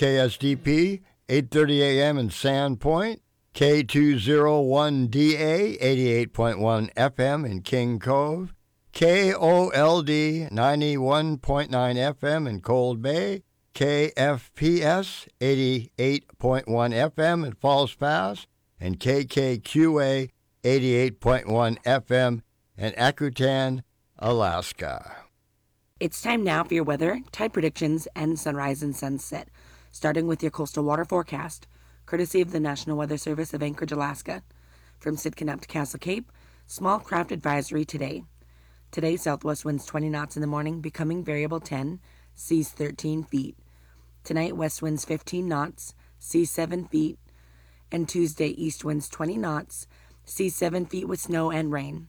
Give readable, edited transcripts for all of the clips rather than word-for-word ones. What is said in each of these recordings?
KSDP, 8:30 a.m. in Sandpoint, K201DA, 88.1 FM in King Cove, KOLD, 91.9 FM in Cold Bay, KFPS, 88.1 FM in Falls Pass, and KKQA, 88.1 FM in Akutan, Alaska. It's time now for your weather, tide predictions, and sunrise and sunset, starting with your coastal water forecast, courtesy of the National Weather Service of Anchorage, Alaska. From Sitka up to Castle Cape, small craft advisory today. Today, southwest winds 20 knots in the morning, becoming variable 10, seas 13 feet. Tonight, west winds 15 knots, seas 7 feet. And Tuesday, east winds 20 knots, seas 7 feet with snow and rain.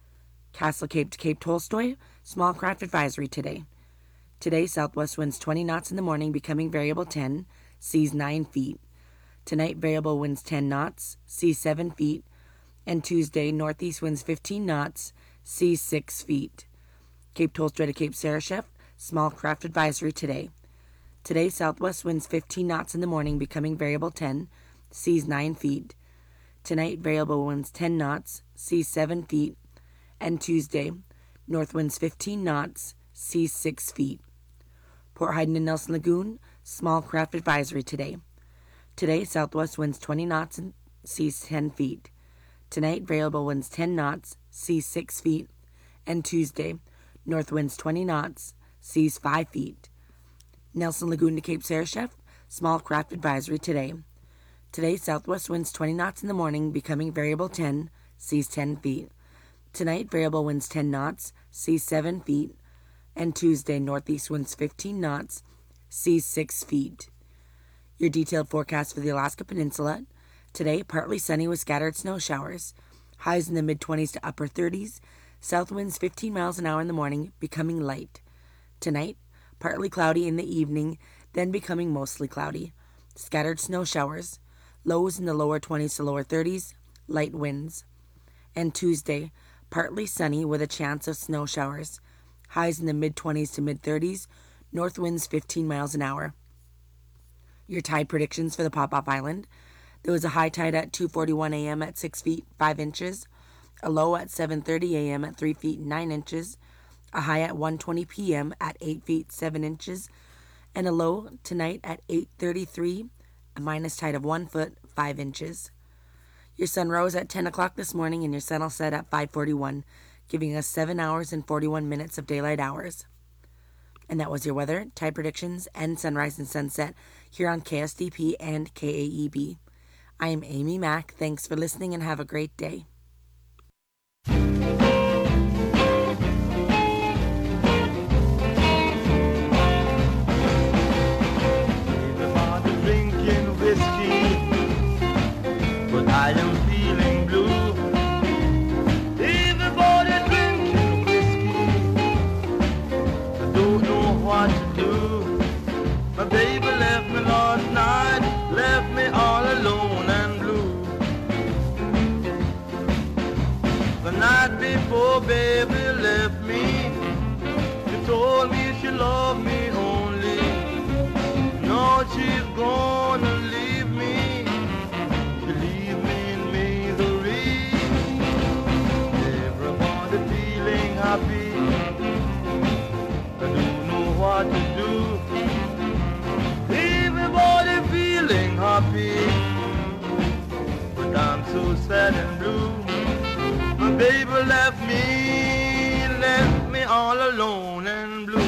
Castle Cape to Cape Tolstoy, small craft advisory today. Today, southwest winds 20 knots in the morning, becoming variable 10, seas 9 feet. Tonight, variable winds 10 knots, seas 7 feet. And Tuesday, northeast winds 15 knots, seas 6 feet. Cape Tolstoy to Cape Sarashef, small craft advisory today. Today, southwest winds 15 knots in the morning, becoming variable 10, seas 9 feet. Tonight, variable winds 10 knots, seas 7 feet. And Tuesday, north winds 15 knots, seas 6 feet. Port Heiden and Nelson Lagoon, small craft advisory today. Today, southwest winds 20 knots and seas 10 feet. Tonight, variable winds 10 knots, seas 6 feet. And Tuesday, north winds 20 knots, seas 5 feet. Nelson Lagoon to Cape Sarashef, small craft advisory today. Today, southwest winds 20 knots in the morning, becoming variable 10, seas 10 feet. Tonight, variable winds 10 knots, seas 7 feet. And Tuesday, northeast winds 15 knots, seas 6 feet. Your detailed forecast for the Alaska Peninsula. Today, partly sunny with scattered snow showers. Highs in the mid-20s to upper 30s. South winds 15 miles an hour in the morning, becoming light. Tonight, partly cloudy in the evening, then becoming mostly cloudy. Scattered snow showers. Lows in the lower 20s to lower 30s. Light winds. And Tuesday, partly sunny with a chance of snow showers. Highs in the mid-20s to mid-30s. North winds 15 miles an hour. Your tide predictions for the Pop-Off Island. There was a high tide at 2:41 a.m. at 6 feet 5 inches, a low at 7:30 a.m. at 3 feet 9 inches, a high at 1:20 p.m. at 8 feet 7 inches, and a low tonight at 8:33, a minus tide of 1 foot 5 inches. Your sun rose at 10 o'clock this morning and your sun will set at 5:41, giving us 7 hours and 41 minutes of daylight hours. And that was your weather, tide predictions, and sunrise and sunset here on KSDP and KAEB. I am Amy Mack. Thanks for listening and have a great day. Everybody drinking whiskey, but I am feeling blue. Everybody drinking whiskey, I don't know what to do. My baby left me last night, left me all alone and blue. The night before baby left me, she told me she loved me only. Now she's gonna leave me, she leave me in misery. Everybody feeling happy, I don't know what to do. Everybody feeling happy, but I'm so sad and blue. My baby left me all alone and blue.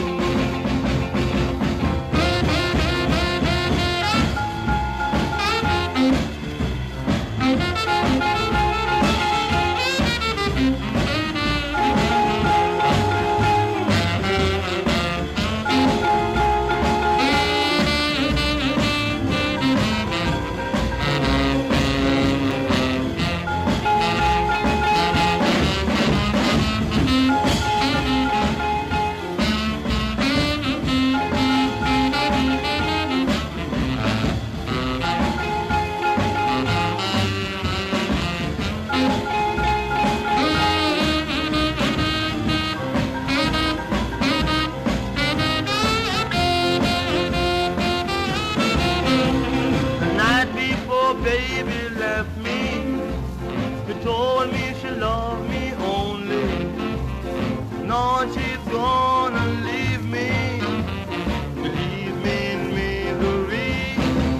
baby left me. She told me she loved me only. Now she's gonna leave me in misery.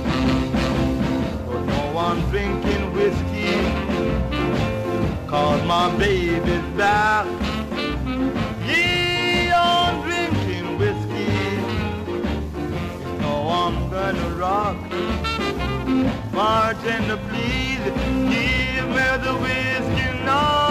But no, I'm drinking whiskey, 'cause my baby's back. Yeah, I'm drinking whiskey. No, I'm gonna rock. Bartender, please give me the whiskey now.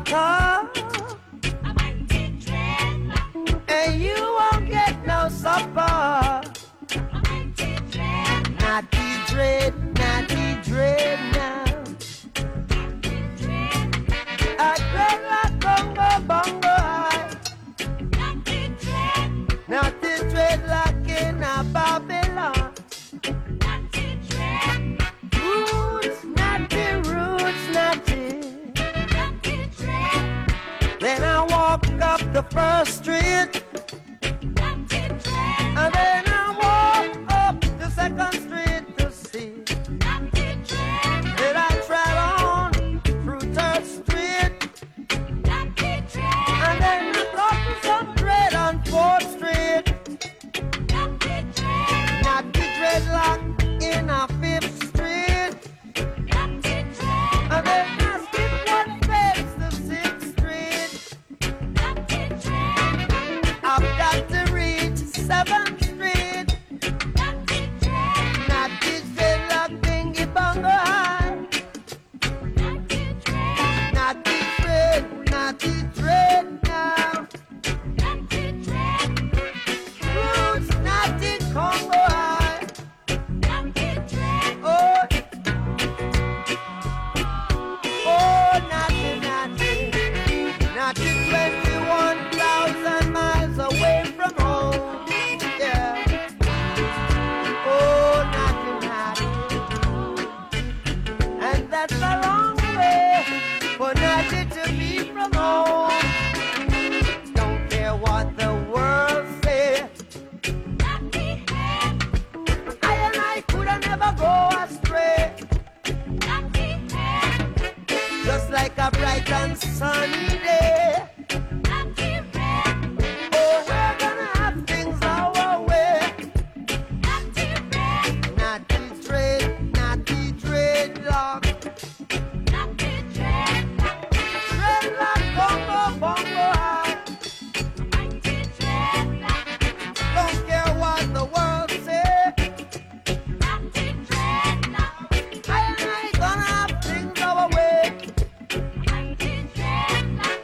car. And you won't get no supper. Naughty dread now. A dread like bongo bongo high. Naughty dread like in a Babylon. Roots naughty. Then I walk up the first street. And then I walk up the second street to see. Then I travel on through Third Street. And then I got to some dread on Fourth Street. Naughty dreadlock in a Fifth Street. And then I skip one fence to Sixth Street. I've got to reach 7th Street. Naughty dreadlock bingy bongo high. Naughty dread now. Roots naughty Congo high. Oh, naughty 21,000 miles away from home. Yeah. Oh, naughty. And that's a long way for naughty to be from home. Don't care what the world say. I and I could never go astray. Just like a bright and sunny day. Oh, we're gonna have things our way. Naughty dreadlock. Dreadlock, bongo, bongo high. Don't care what the world say. I and I gonna have things our way.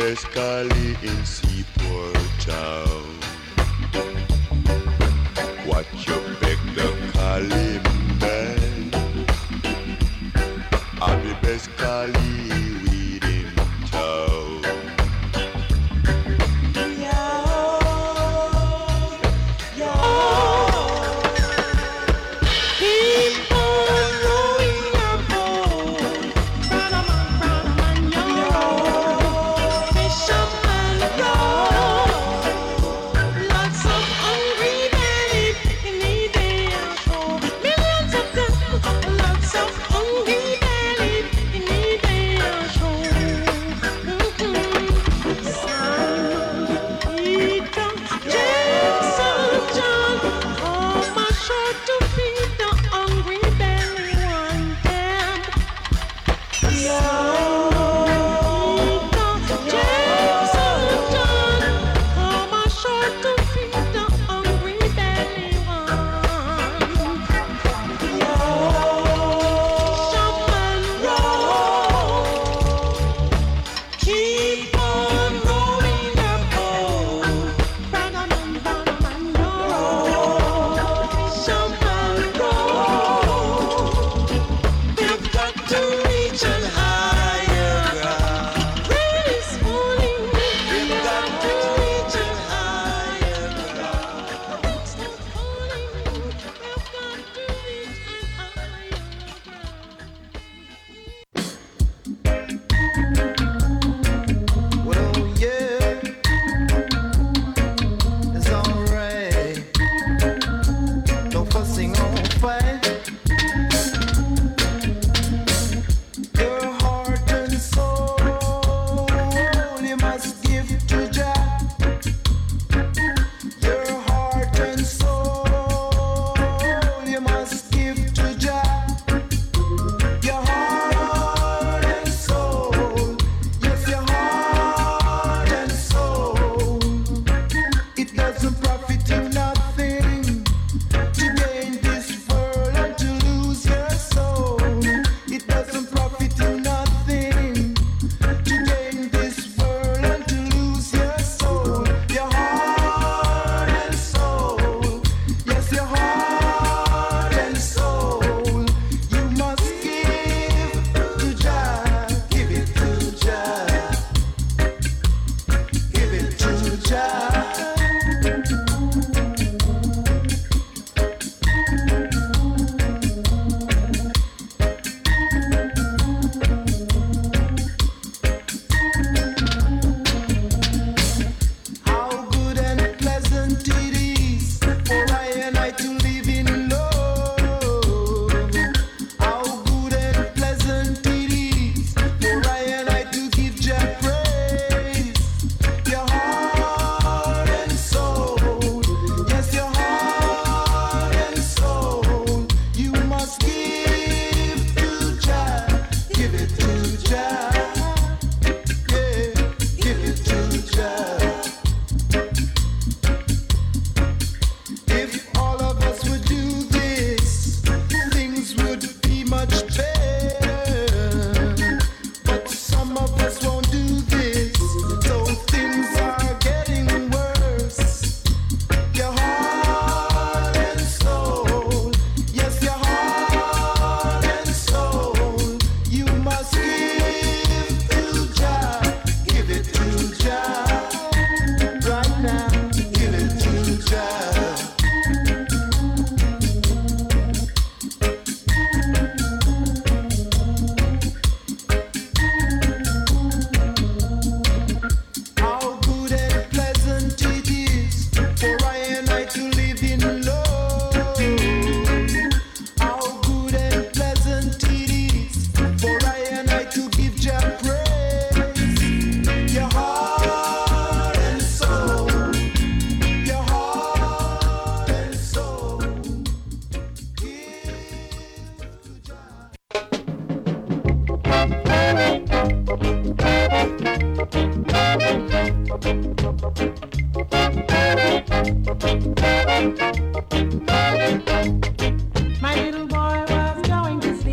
best Cali in Seaport Town. What you beg the Cali man? I'm the best Cali weed in town.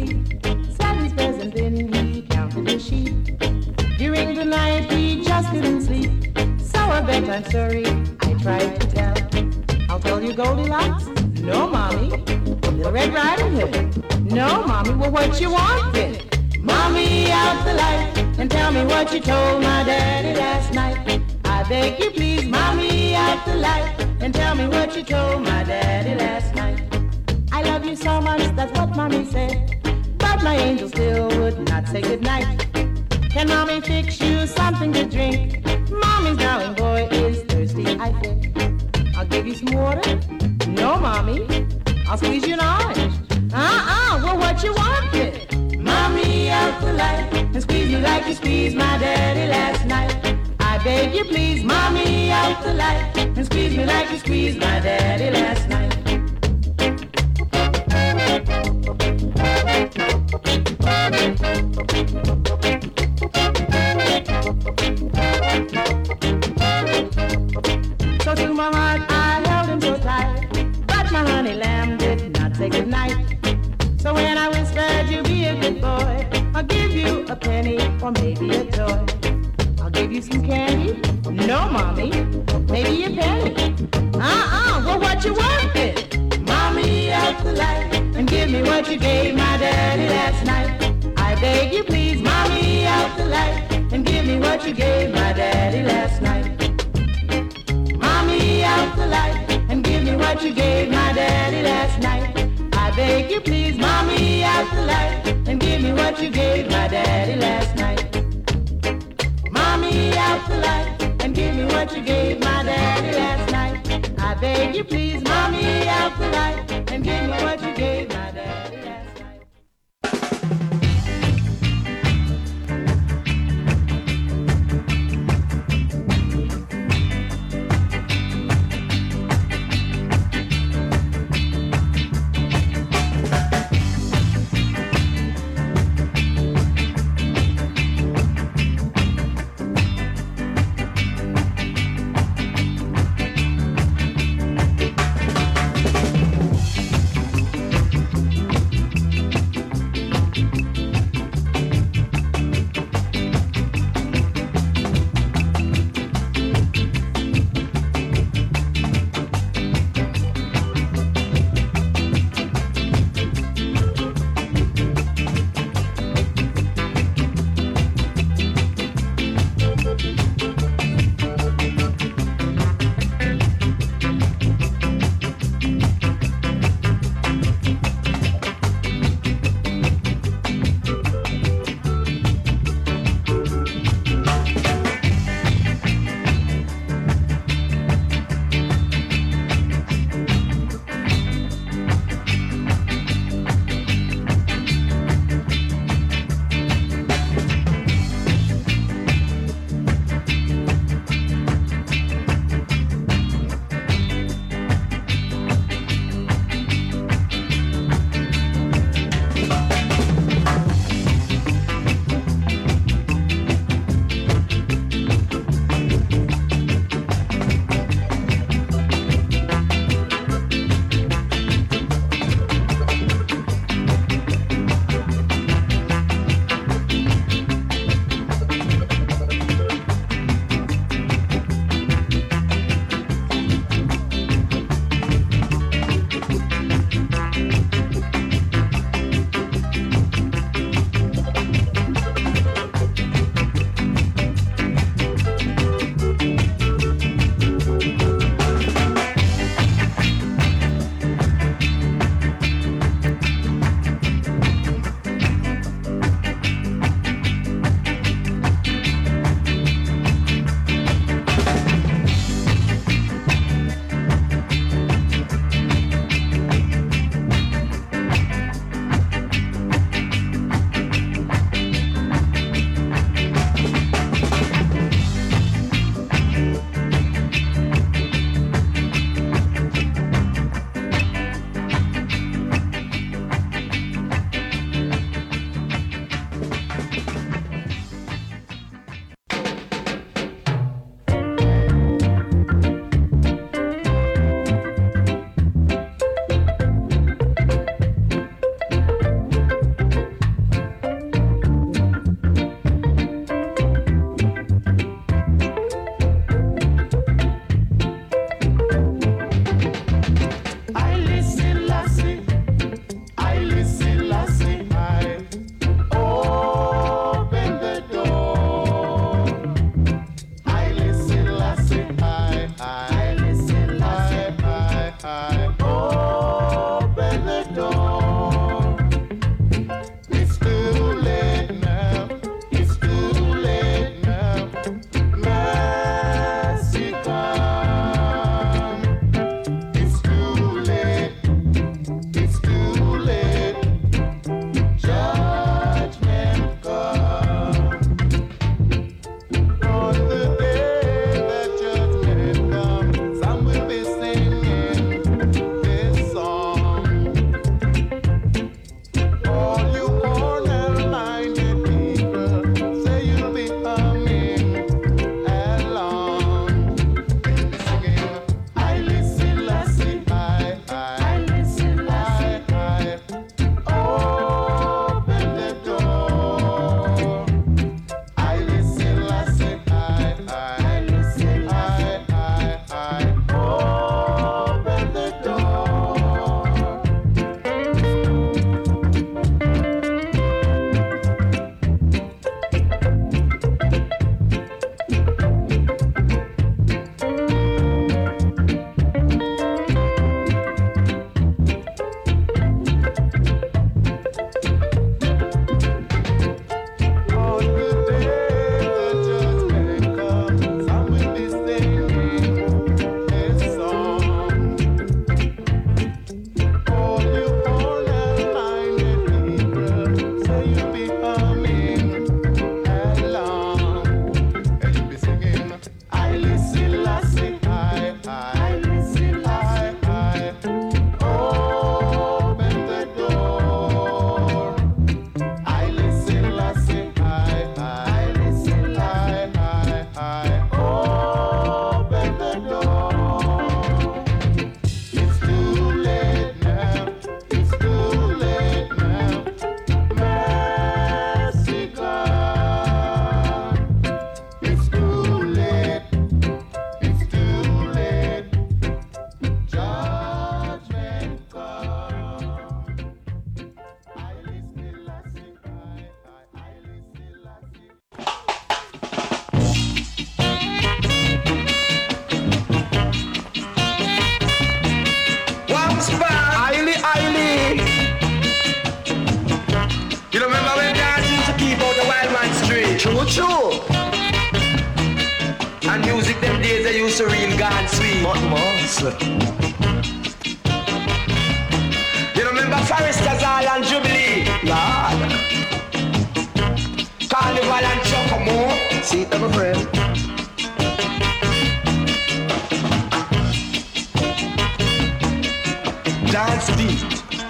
During the night he just didn't Goldilocks? No, Mommy. Little Red Riding Hood? No, Mommy. Well, what you want then? Mommy, out the light and tell me what you told my daddy last night. I beg you please, Mommy, out the light and tell me what you told my daddy last night. I love you so much, that's what Mommy said, but my angel still would not say goodnight. Can Mommy fix you something to drink? Mommy's darling boy is thirsty, I think. I'll give you some water? No, Mommy. I'll squeeze you an orange. Well, what you want then? Mommy, out the light and squeeze me like you squeezed my daddy last night. I beg you please, Mommy, out the light and squeeze me like you squeezed my daddy last night. So to my heart I held him so tight, but my honey lamb did not say goodnight. So when I whispered you be a good boy, I'll give you a penny or maybe a toy. I'll give you some candy, no Mommy, maybe a penny. Well what you want then? Mommy, out the light and give me what you gave my daddy last night. I beg you please, Mommy, out the light and give me what you gave my daddy last night. Mommy, out the light and give me what you gave my daddy last night. I beg you please, Mommy, out the light and give me what you gave my daddy last night. Mommy, out the light and give me what you gave my daddy last night. I beg you please, Mommy, out the light and give me what you gave my daddy last night. True. And music them days they used to real gone sweet. But you remember Foresters Hall and Jubilee? Lord. Carnival and Chocomo. See it, my friend. Dance beat.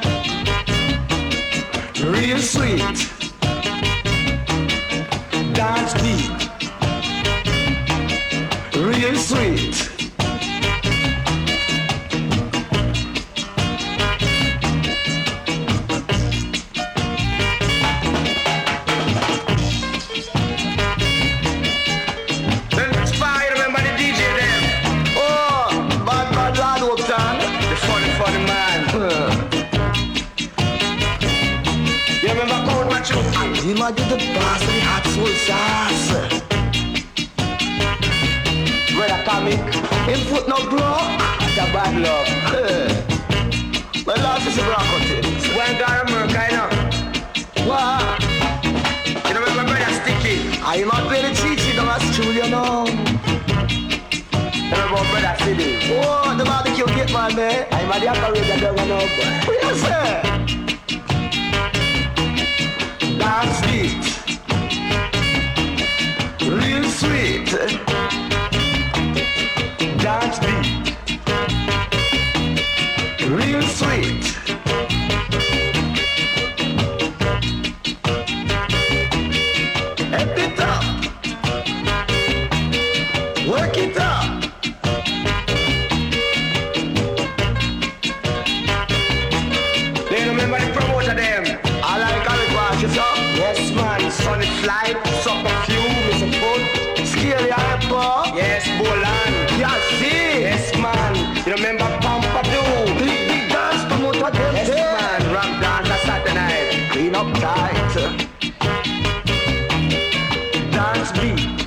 Real sweet. Dance beat. Real sweet. Then it's fire, remember the DJ them? Oh, bad lad walked on. The funny man. You remember Cold Macho? You might do the boss of the hot soul sauce. Brother comic, him foot no grow, that's a bad love. My love is a rock things. When God America, you know. What? You know my brother Sticky? I am not very cheeky, that's true, you know. You know about brother City? Oh, the barbecue get man, man. I'm a the operator, don't know. What do you say? Dance beat. Real sweet. Dance beat. Real sweet. Step it up. Work it up. They remember the promoter them. I like how it washes up. Yes man, Sunny Flight, Sucker Few, Mr. Foot, Scary Apple. Yes, Bolan. Yeah, see. Yes man, you remember Pompadour. Big dance promoter them. Yes man, Rock Dance on Saturday night. Clean up tight. Dance beat.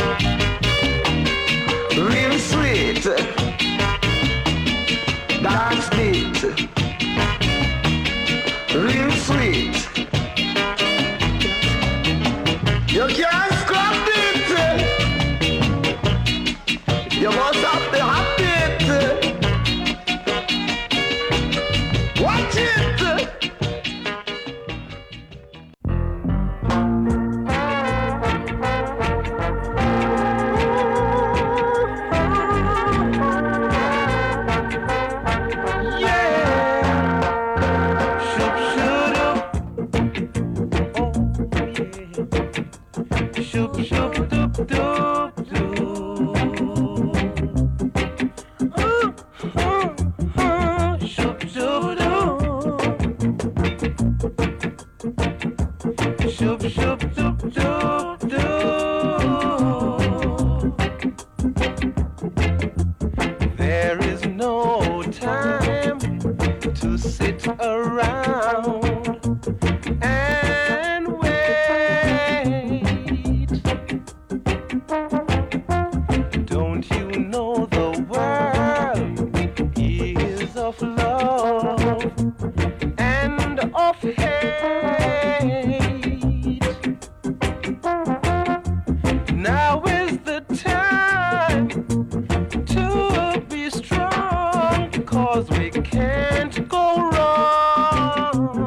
Real sweet. Dance beat. Real sweet. You can't scrap it. You must have to have it. Watch it. There is no time to sit around and wait. Don't you know the world is of love and of hate? Now is the time to be strong, 'cause we can't go wrong,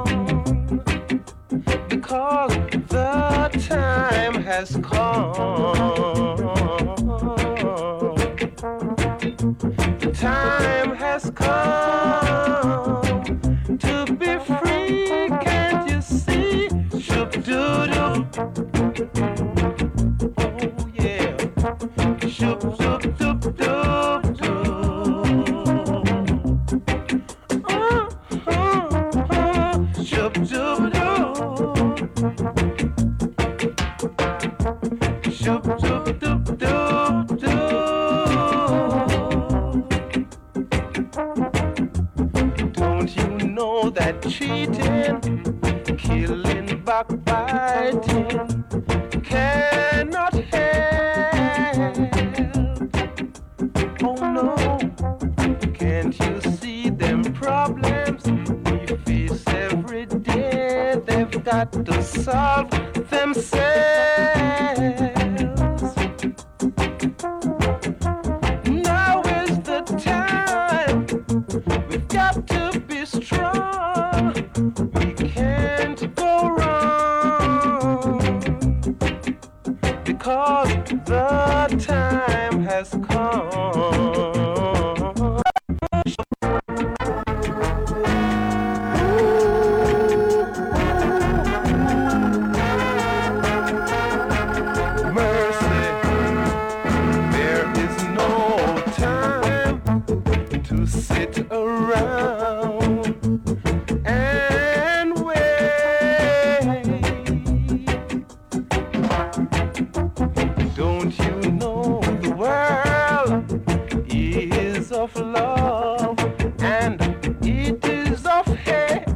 because the time has come. The time has come to be free, can't you see? Shoop-doo-doo. Oh yeah. Shoop-shoop-doop-doop-doo. Shoop-doop-doo. Shoop-doop-doop-doo-doo. Don't you know that cheating, killing, backbiting cannot help? Oh no, can't you see them problems we face every day? They've got to solve themselves. sit around and wait. Don't you know the world is of love and it is of hate?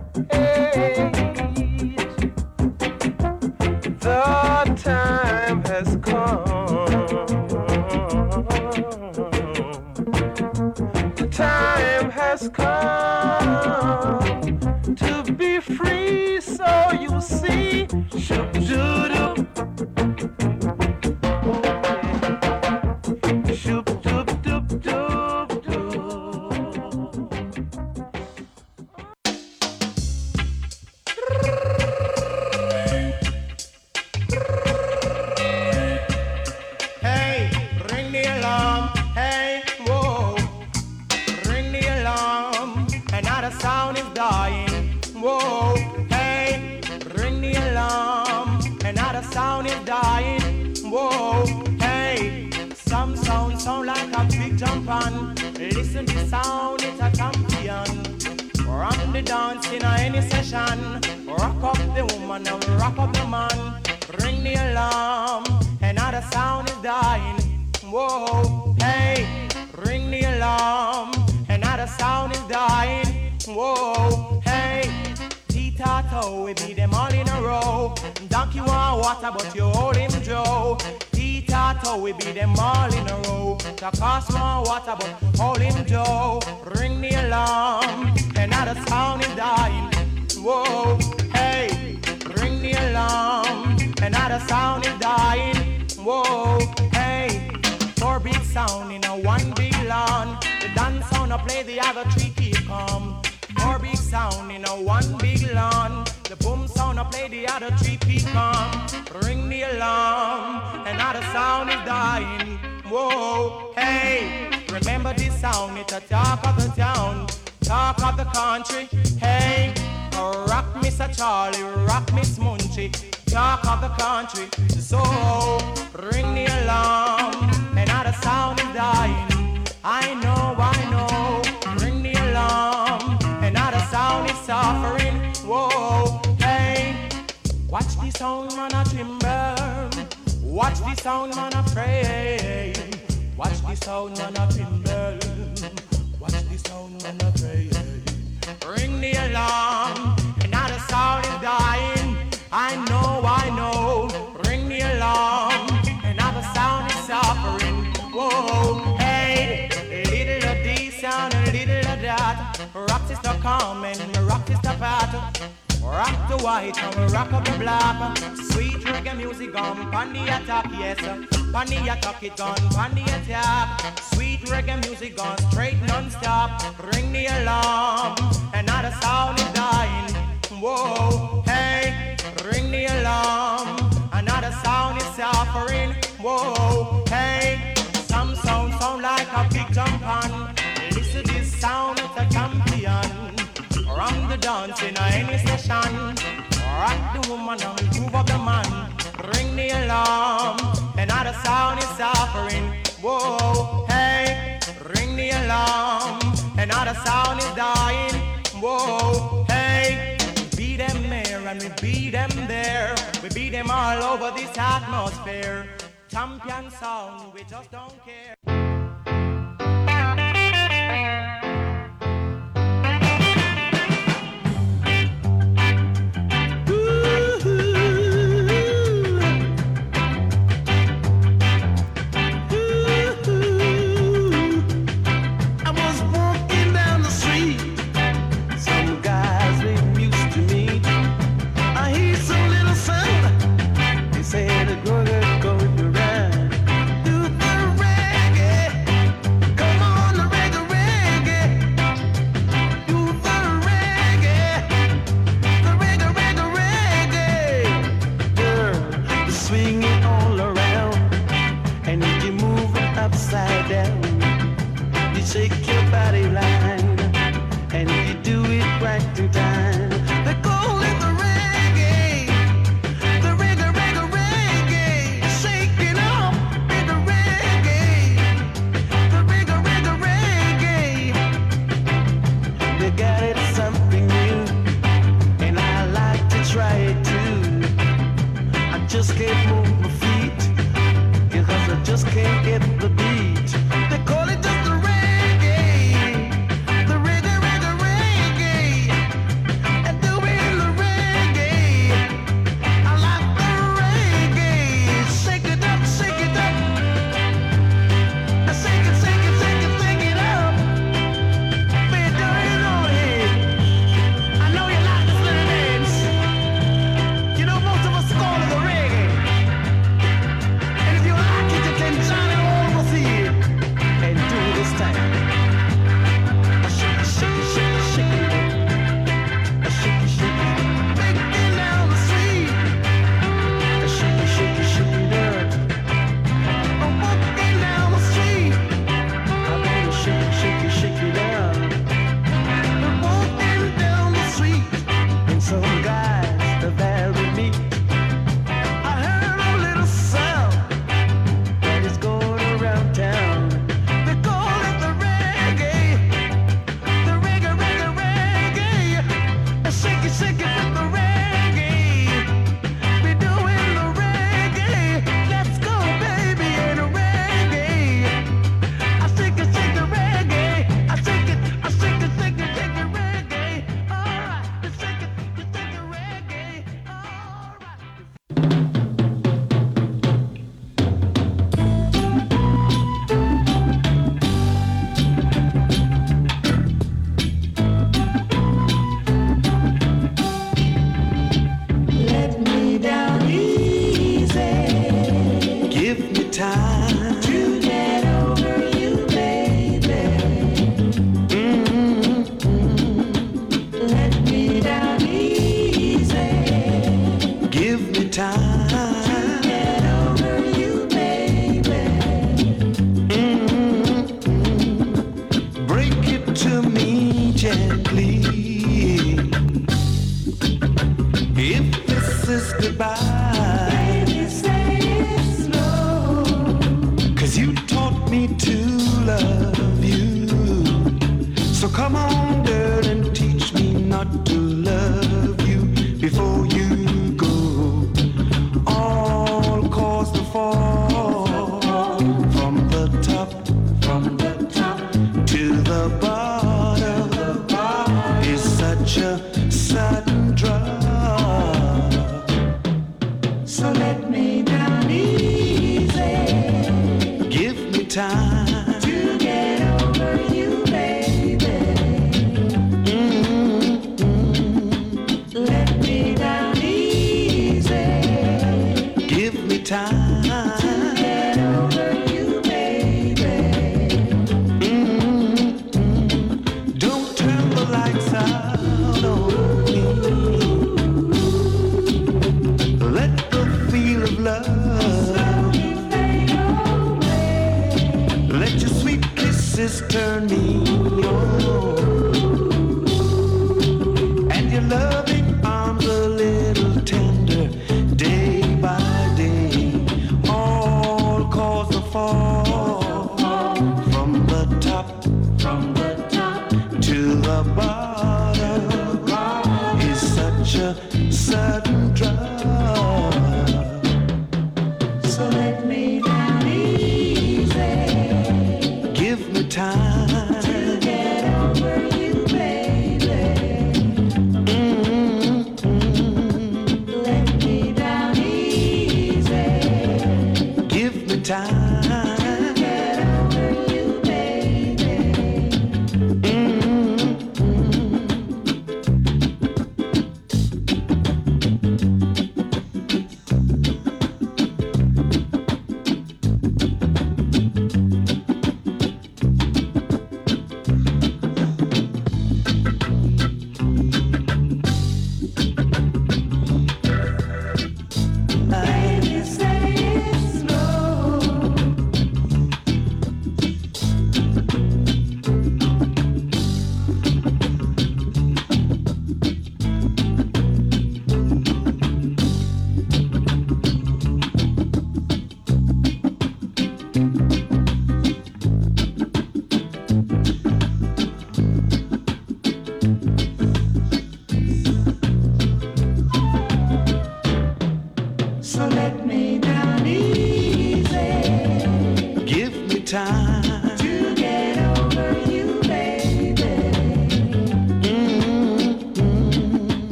The time has come. The time has come to be free, so you see, shoop-doo-doo. Listen to sound, it's a champion. Run the dance in any session. Rock up the woman and rock up the man. Ring the alarm, another sound is dying. Whoa, hey, ring the alarm, another sound is dying. Whoa, hey, Tita-to, we beat them all in a row. Donkey want water, but you hold him Joe. Tita-to, we beat them all in a row. The cost more water, but hold him Joe. Ring the alarm, another sound is dying. Whoa, hey, ring the alarm, another sound is dying. Whoa, hey, 4 big sound in a 1 big lawn. The dance sound I play, the other 3 keep calm. 4 big sound in a 1 big lawn. The boom sound I play, the other 3 keep calm. Ring the alarm, another sound is dying. Whoa, hey, remember this sound, it's a talk of the town, talk of the country. Hey, rock Mr. Charlie, rock Miss Munchie, talk of the country. So, ring the alarm, another sound is dying. I know, ring the alarm, another sound is suffering. Whoa, hey, watch the sound man a timber, watch the sound man a pray, watch the sound man a timber, watch the sound man a pray. Ring the alarm, another sound is dying. I know, ring the alarm, another sound is suffering. Whoa, hey, little of this sound, a little of that. Rock is the calm and rock is the battle. Rock the white and we rock up the black. Sweet reggae music gone, pan the attack, yes. Pan the attack, it gone, pan the attack. Sweet reggae music gone, straight non-stop. Ring the alarm, another sound is dying. Whoa, hey, ring the alarm, another sound is suffering. Whoa, hey, some sound like a big jump on. Listen to this sound, it's a champion. Run the dance in any session. Rock the woman and move up the man. Ring the alarm, another sound is suffering. Whoa, hey, ring the alarm, another sound is dying. Whoa, hey, we beat them here and we beat them there. We beat them all over this atmosphere. Champion sound, we just don't care. Say the good going around, do the reggae.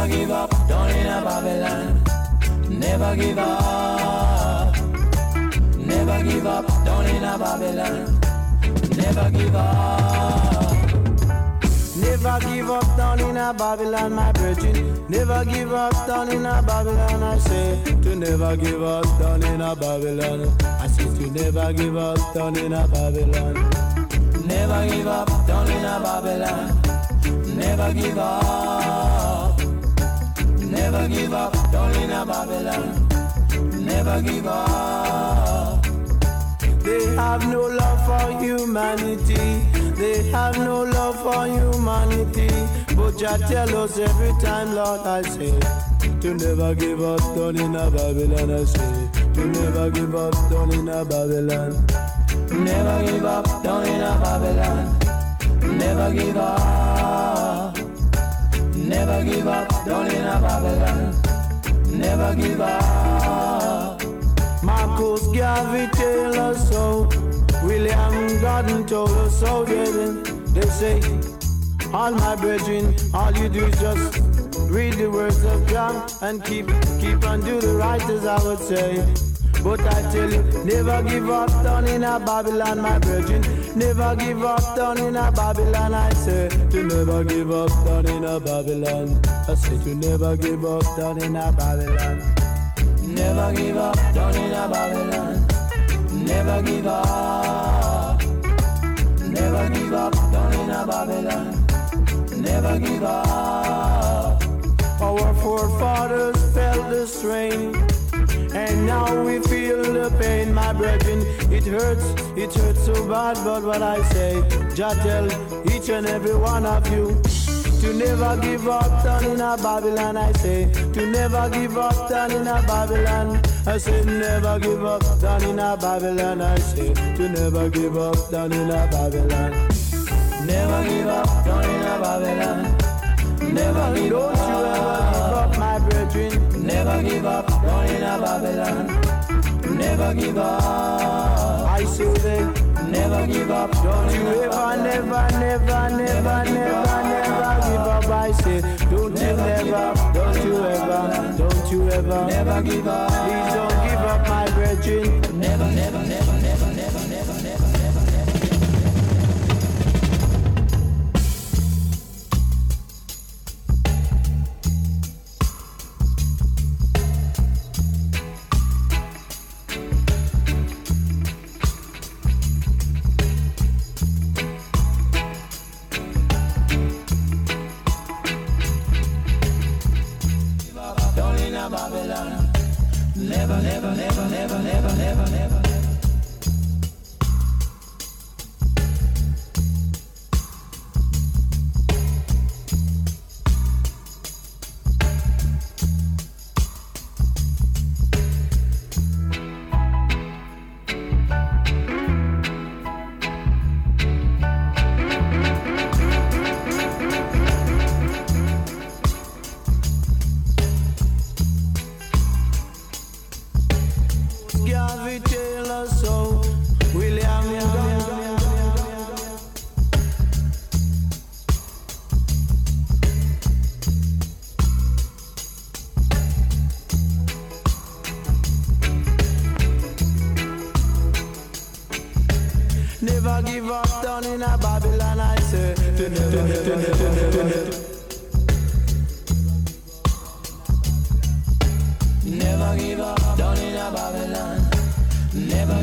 Never give up down in a Babylon. Never give up. Never give up down in a Babylon. Never give up. Never give up down in a Babylon, my brethren. Never give up down in a Babylon, I say. To never give up down in a Babylon. I say to never give up down in a Babylon. Never give up down in a Babylon. Never give up. Never give up down in a Babylon. Never give up. They have no love for humanity. They have no love for humanity. But Jah tell us every time, Lord, I say, to never give up down in a Babylon, I say, to never give up down in a Babylon. Never give up down in a Babylon. Never give up. Never give up down in a Babylon. Never give up. Marcus Garvey tell us so. William Gordon told us so. They say, all my brethren, all you do is just read the words of God and keep on do the right, as I would say. But I tell you, never give up down in a Babylon, my brethren. Never give up down in a Babylon, I say. To never give up down in a Babylon. I say to never give up down in a Babylon. Never give up down in a Babylon. Never give up. Never give up down in a Babylon. Never give up. Our forefathers felt the strain, and now we feel the pain, my brethren. It hurts so bad, but what I say, Jah tell each and every one of you to never give up down in a Babylon, I say. To never give up down in a Babylon. I say never give up down in a Babylon, I say. To never give up down in a Babylon. Never give up down in a Babylon. Never give up. Don't you ever give up, my brethren. Never give up down in a Babylon. Never give up. I say they never give up. Don't you ever, never give up. I say, don't you ever, never give up. Please don't give up, my brethren. Never. Never. Never give up down in a Babylon, I say. Never give up down in a Babylon. Never.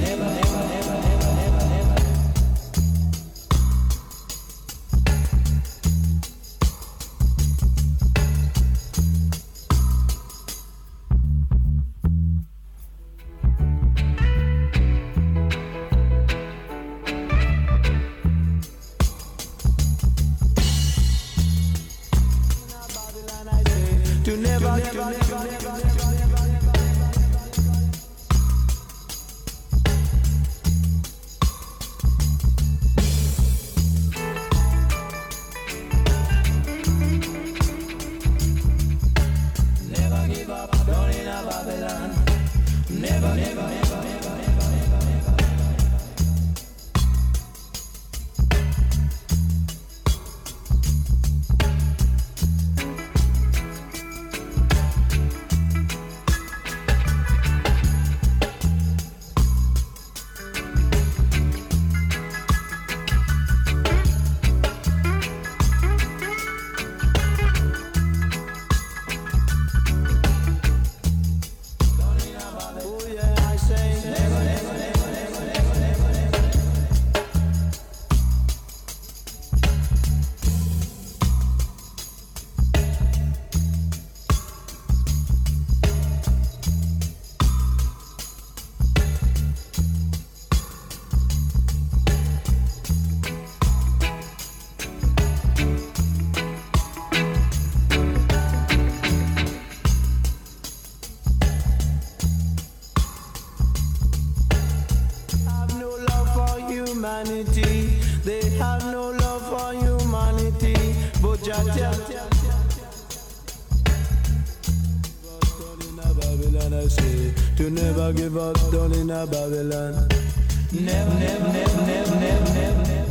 I say, to never give up down in a Babylon. Never, never, never, never, never, never, never.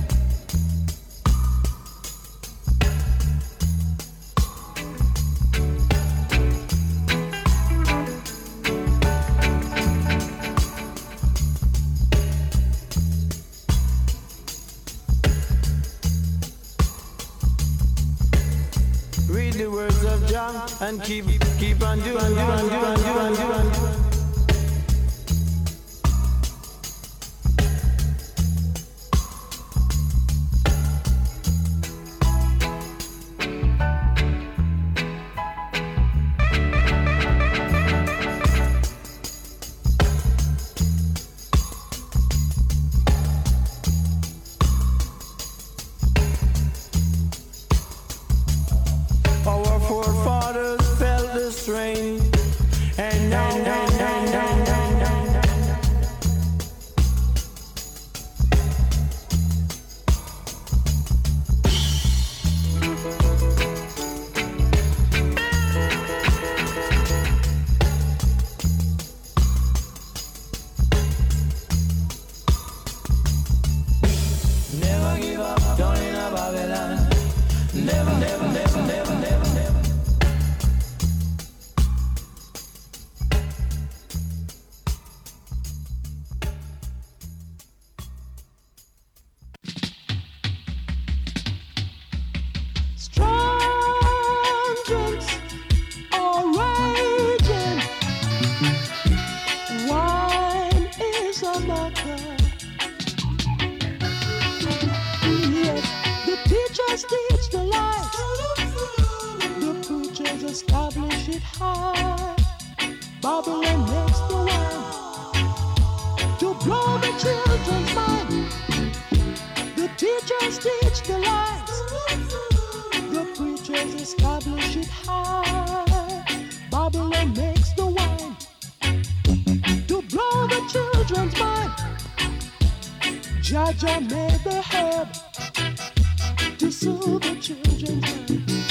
Read the words of John and keep on doing. Our forefathers felt the strain, and now. Never give up, down in a Babylon. Never, never, never, never, never, never. Strong drinks are raging. Wine is a mother. Yes, the teachers teach the lies. The preachers establish it high. Babylon makes the wine to blow the children's mind. The teachers teach the lies. The preachers establish it high. Babylon makes the wine to blow the children's mind. Jaja made the herb to soothe the children's mind.